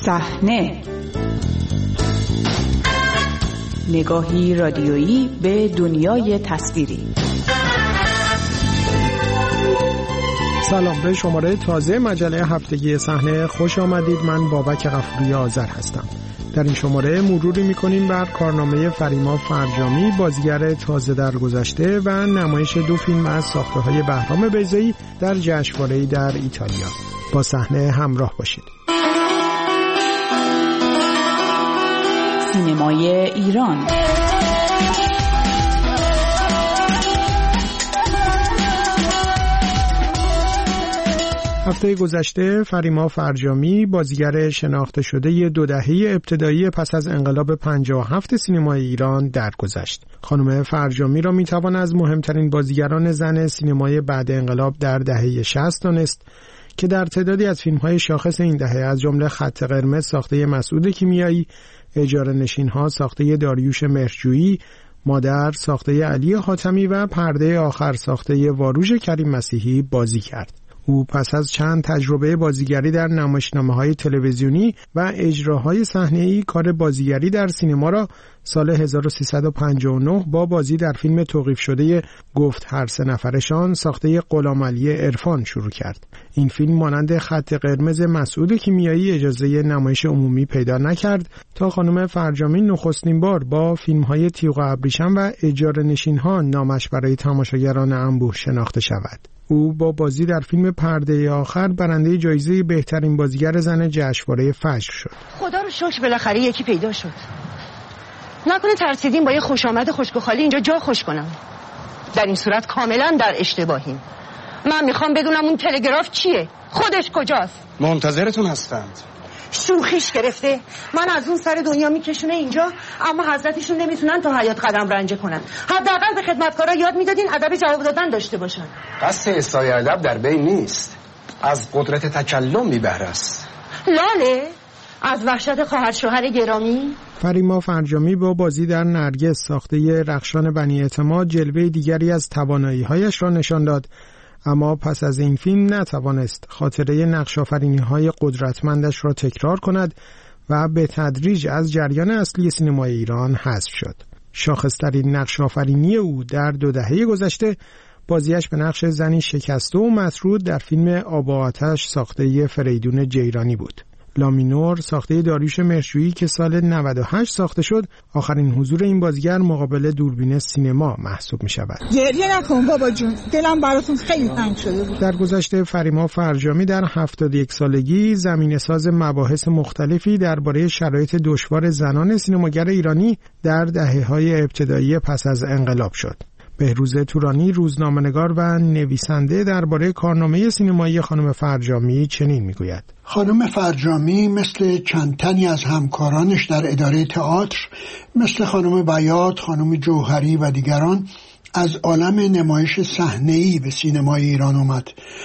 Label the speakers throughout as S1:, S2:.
S1: صحنه، نگاهی رادیویی به دنیای تصویری.
S2: سلام، به شماره تازه مجله هفتگی صحنه خوش آمدید. من بابک غفوری آذر هستم. در این شماره مروری می‌کنیم بر کارنامه فریما فرجامی، بازیگر تازه درگذشته و نمایش دو فیلم از ساخته‌های بهرام بیضایی در جشنواره‌ای در ایتالیا. با صحنه همراه باشید.
S1: سینمای ایران.
S2: هفته گذشته فریما فرجامی، بازیگر شناخته شده دو دهه ابتدایی پس از انقلاب 57 سینمای ایران درگذشت. خانم فرجامی را میتوان از مهمترین بازیگران زن سینمای بعد انقلاب در دهه 60 دانست که در تعدادی از فیلم‌های شاخص این دهه از جمله خط قرمز ساخته مسعود کیمیایی، اجاره نشین‌ها ساخته داریوش مهرجویی، مادر ساخته علی حاتمی و پرده آخر ساخته واروژ کریم مسیحی بازی کرد. او پس از چند تجربه بازیگری در نمایشنامه‌های تلویزیونی و اجراهای صحنه‌ای کار بازیگری در سینما را سال 1359 با بازی در فیلم توقیف شده گفت هر سه نفرشان ساخته غلامعلی عرفان شروع کرد. این فیلم مانند خط قرمز مسعود کیمیایی اجازه نمایش عمومی پیدا نکرد تا خانم فرجامی نخستین بار با فیلم‌های تیغ و ابریشم و اجاره نشین‌ها نامش برای تماشاگران انبوه شناخته شود. او با بازی در فیلم پرده آخر برنده جایزه بهترین بازیگر زن جشنواره فجر شد.
S3: خدا رو شکر بالاخره یکی پیدا شد. نکنه ترسیدیم با یه خوش آمد خشک خالی اینجا جا خوش کنم. در این صورت کاملا در اشتباهیم. من میخوام بدونم اون تلگراف چیه؟ خودش کجاست؟
S4: منتظرتون هستند.
S3: شوخیش گرفته. من از اون سر دنیا میکشونه اینجا، اما حضرتشون نمیتونن تا حیات قدم رنجه کنن. حداقل به خدمتکارا یاد میدادین ادب جواب دادن داشته باشن.
S4: قصد اصلاح ادب در بین نیست، از قدرت تکلم میبهره است.
S3: لاله از وحشت خواهر شوهر گرامی.
S2: فریما فرجامی با بازی در نرگس ساخته رخشان بنی اعتماد جلوه دیگری از توانایی‌هایش را نشان داد، اما پس از این فیلم نتوانست خاطره نقش‌آفرینی‌های قدرتمندش را تکرار کند و به تدریج از جریان اصلی سینمای ایران حذف شد. شاخص‌ترین نقش‌آفرینی او در دو دهه گذشته بازیش به نقش زنی شکسته و مطرود در فیلم آب و آتش ساخته فریدون جیرانی بود. لامینور ساخته داریوش مهرجویی که سال 98 ساخته شد، آخرین حضور این بازیگر مقابل دوربین سینما محسوب می شود.
S5: گریه نکن بابا جون، دلم براتون خیلی تنگ شده بود.
S2: در گذشته فریما فرجامی در 71 سالگی زمینه‌ساز مباحث مختلفی درباره شرایط دشوار زنان سینماگر ایرانی در دهه‌های ابتدایی پس از انقلاب شد. بهروز تورانی روزنامه‌نگار و نویسنده درباره کارنامه سینمایی خانم فرجامی چنین میگوید:
S6: خانم فرجامی مثل چند تنی از همکارانش در اداره تئاتر، مثل خانم بیات، خانم جوهری و دیگران، از عالم نمایش صحنه‌ای به سینمای ایران آمد.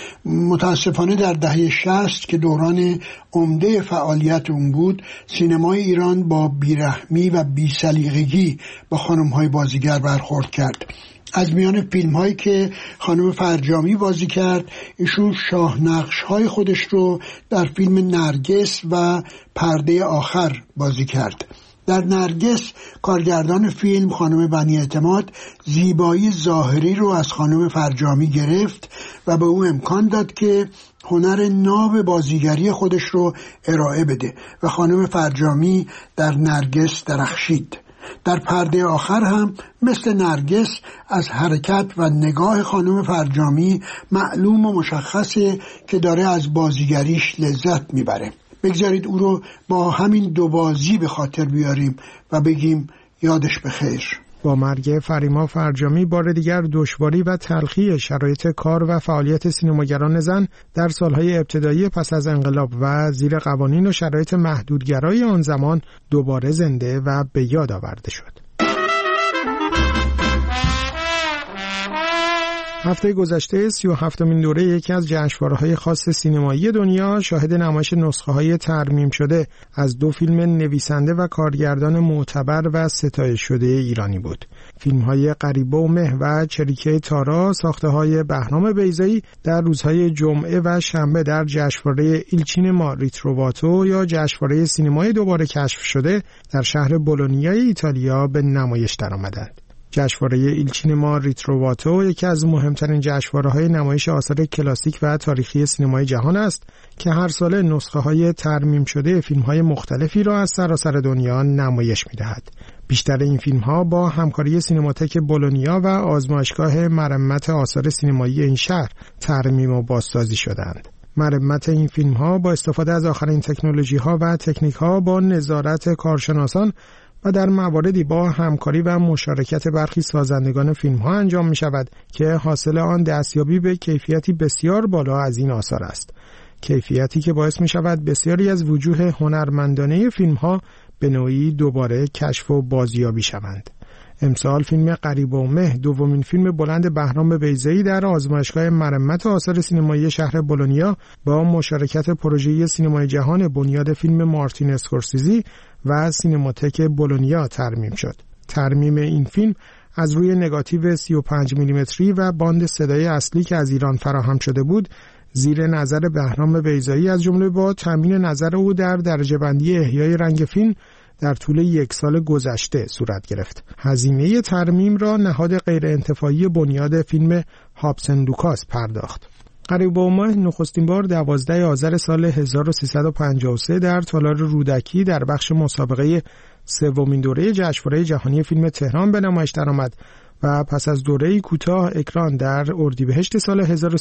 S6: متاسفانه در دهه 60 که دوران عمده فعالیت اون بود، سینمای ایران با بیرحمی و بی‌سلیقگی با خانم‌های بازیگر برخورد کرد. از میان فیلم‌هایی که خانم فرجامی بازی کرد، ایشون شاهنقش‌های خودش رو در فیلم نرگس و پرده آخر بازی کرد. در نرگس کارگردان فیلم خانم بنی اعتماد زیبایی ظاهری رو از خانم فرجامی گرفت و به او امکان داد که هنر ناب بازیگری خودش رو ارائه بده و خانم فرجامی در نرگس درخشید. در پرده آخر هم مثل نرگس از حرکت و نگاه خانم فرجامی معلوم و مشخصه که داره از بازیگریش لذت میبره. بگذارید او رو با همین دو بازی به خاطر بیاریم و بگیم یادش بخیر.
S2: با مرگ فریما فرجامی بار دیگر دشواری و تلخی شرایط کار و فعالیت سینماگران زن در سالهای ابتدایی پس از انقلاب و زیر قوانین و شرایط محدودگرای آن زمان دوباره زنده و به یاد آورده شد. هفته گذشته 37مین دوره یکی از جشنواره‌های خاص سینمایی دنیا شاهد نمایش نسخه‌های ترمیم شده از دو فیلم نویسنده و کارگردان معتبر و ستایش شده ایرانی بود. فیلم‌های غریبه و مه و چریکه تارا ساخته‌های بهرام بیضایی در روزهای جمعه و شنبه در جشنواره ایلچینما ریتروواتو یا جشنواره سینمای دوباره کشف شده در شهر بولونیای ایتالیا به نمایش درآمدند. جشنواره ایلچینما ریتروواتو یکی از مهمترین جشنواره‌های نمایش آثار کلاسیک و تاریخی سینمای جهان است که هر ساله نسخه‌های ترمیم شده فیلم‌های مختلفی را از سراسر دنیا نمایش می‌دهد. بیشتر این فیلم‌ها با همکاری سینماتک بولونیا و آزمایشگاه مرمت آثار سینمایی این شهر ترمیم و بازسازی شدند. مرمت این فیلم‌ها با استفاده از آخرین تکنولوژی‌ها و تکنیک‌ها با نظارت کارشناسان و در مواردی با همکاری و مشارکت برخی سازندگان فیلم‌ها انجام می‌شود که حاصل آن دستیابی به کیفیتی بسیار بالا از این آثار است. کیفیتی که باعث می‌شود بسیاری از وجوه هنرمندانه فیلم‌ها به نوعی دوباره کشف و بازیابی شوند. امسال فیلم غریبه و مه دومین فیلم بلند بهرام بیضایی در آزمایشگاه مرمت آثار سینمایی شهر بولونیا با مشارکت پروژه سینمای جهان بنیاد فیلم مارتین اسکورسیزی و سینماتک بولونیا ترمیم شد. ترمیم این فیلم از روی نگاتیو 35 میلیمتری و باند صدای اصلی که از ایران فراهم شده بود زیر نظر بهرام بیضایی از جمله با تامین نظر او در درجه‌بندی احیای رنگ فیلم در طول یک سال گذشته صورت گرفت. هزینه ترمیم را نهاد غیرانتفاعی بنیاد فیلم هابسن لوکاس پرداخت. غریبه و مه نخستین بار 12 آذر سال 1353 در تالار رودکی در بخش مسابقه سومین دوره جشنواره جهانی فیلم تهران به نمایش درآمد و پس از دوره‌ای کوتاه اکران در اردیبهشت سال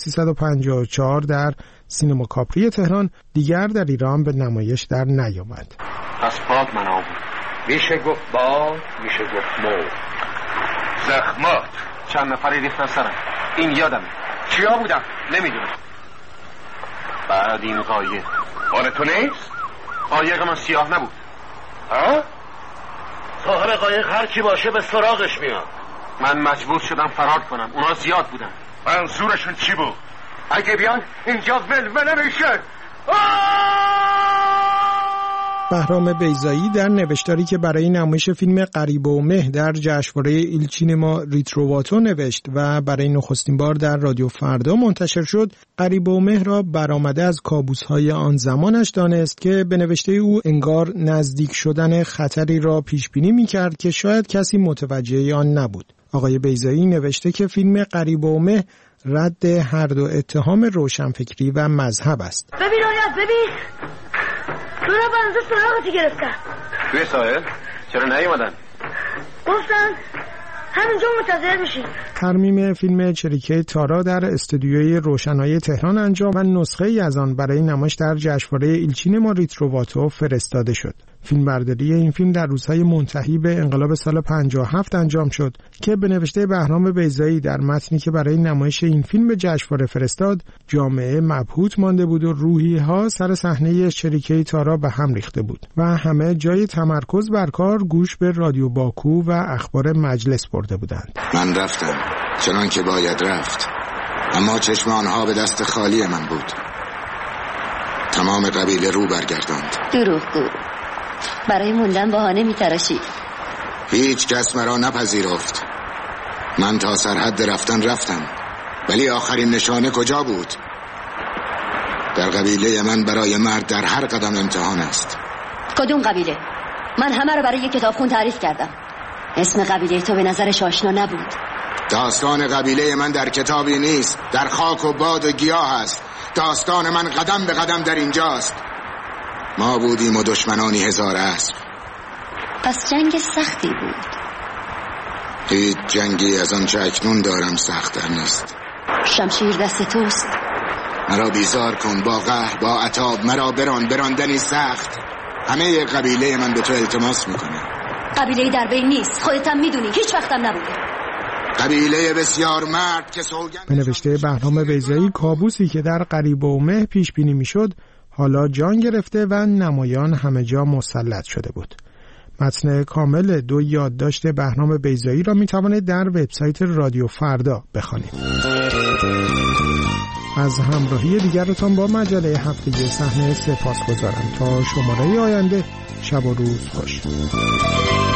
S2: 1354 در سینما کاپری تهران دیگر در ایران به نمایش در نیامد.
S7: پس پاک منو میشه گفت باد، میشه گفت مو. زخمات چند نفری ریختن سرم. این یادمه. کیا بودم؟ نمیدونم. بعد این قایق مال تو نیست؟ قایق من سیاه نبود. ها؟ صاحب قایق هر کی باشه به سراغش میاد. من مجبور شدم فرار کنم. اونا زیاد بودن. منظورشون چی بود؟ اگه بیان اینجا ولوله میشه.
S2: بهرام بیضایی در نوشتاری که برای نمایش فیلم غریبه و مه در جشنواره ایلچینما ریتروواتو نوشت و برای نخستین بار در رادیو فردا منتشر شد، غریبه و مه را برآمده از کابوس‌های آن زمانش دانست که به نوشته او انگار نزدیک شدن خطری را پیش بینی می‌کرد که شاید کسی متوجه آن نبود. آقای بیضایی نوشته که فیلم غریبه و مه رد هر دو اتهام روشنفکری و مذهب است.
S8: ببین تو را بنده سراغتی گرفتن.
S7: توی ساحل؟ چرا نیومدن؟
S8: گفتن همینجا منتظر میشین.
S2: ترمیم فیلم چریکه تارا در استودیوی روشنایی تهران انجام و نسخه‌ای از آن برای نمایش در جشنواره ایلچینما ریتروواتو فرستاده شد. فیلمبرداری این فیلم در روزهای منتهی به انقلاب سال 57 انجام شد که به نوشته بهرام بیضایی در متنی که برای نمایش این فیلم به جشنواره فرستاد، جامعه مبهوت مانده بود و روحی‌ها سر صحنه چریکه تارا به هم ریخته بود و همه جای تمرکز بر کار گوش به رادیو باکو و اخبار مجلس برده بودند.
S9: من رفتم چنان که باید رفت، اما چشم آنها به دست خالی من بود. تمام قبیله رو برگرداند.
S10: دروغگو، برای موندن بهانه میتراشی.
S9: هیچ کس مرا نپذیرفت. من تا سرحد رفتم، ولی آخرین نشانه کجا بود؟ در قبیله من برای مرد در هر قدم امتحان است.
S10: کدوم قبیله؟ من همه رو برای یک کتابخون تعریف کردم. اسم قبیله تو به نظرش آشنا نبود.
S9: داستان قبیله من در کتابی نیست، در خاک و باد و گیاه است. داستان من قدم به قدم در اینجاست. ما بودیم و دشمنانی هزار اسب.
S10: پس جنگ سختی بود.
S9: هیچ جنگی از آن چه اکنون دارم سخت‌تر نیست.
S10: شمشیر دست توست.
S9: مرا بیزار کن با قهر، با عتاب. مرا براندنی سخت. همه قبیله من به تو التماس میکنه.
S10: قبیله در بین نیست، خودت هم میدونی، هیچ وقتم نبوده.
S9: قبیله بسیار مرد که سوگند.
S2: به نوشته بهرام بیضایی، کابوسی که در غریبه و مه پیش بینی میشد حالا جان گرفته و نمایان همه جا مسلط شده بود. متن کامل 2 یادداشت بهرام بیضایی را میتوانید در وبسایت رادیو فردا بخوانید. از همراهی دیگرتان با مجله هفتگی صحنه سپاسگزارم. تا شماره آینده شب و روز خوش.